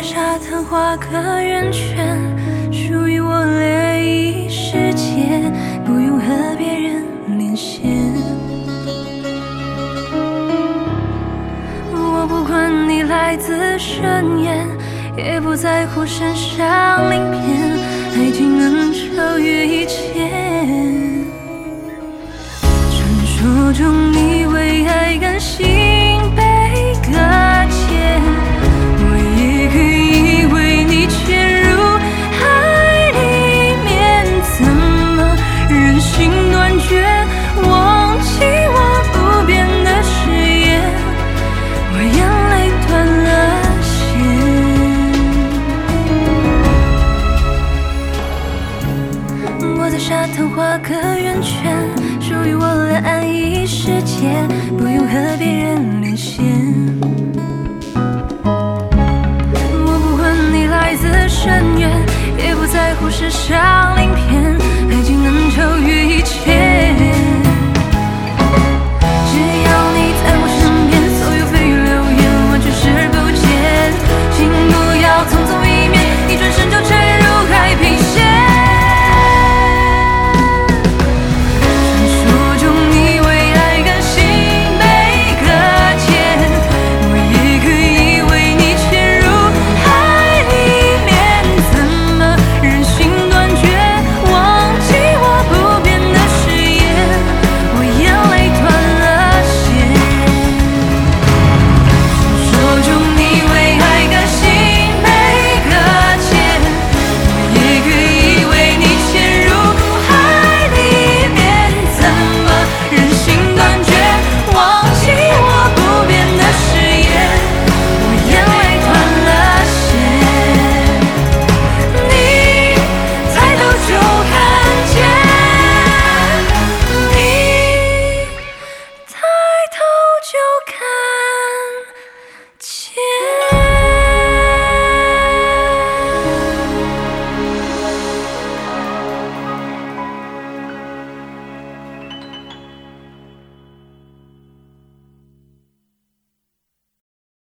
沙滩画个圆圈，属于我涟漪世界，不用和别人连线。我不管你来自深渊，也不在乎身上鳞片，爱情能超越一切。传说中你为爱甘心被搁浅，我也可以为你潜入海里面，怎么忍心断绝，忘记我不变的誓言，我眼泪断了线。我在沙滩画个圆圈，属于我的安逸世界，不用和别人连线。我不管你来自深渊，也不在乎世上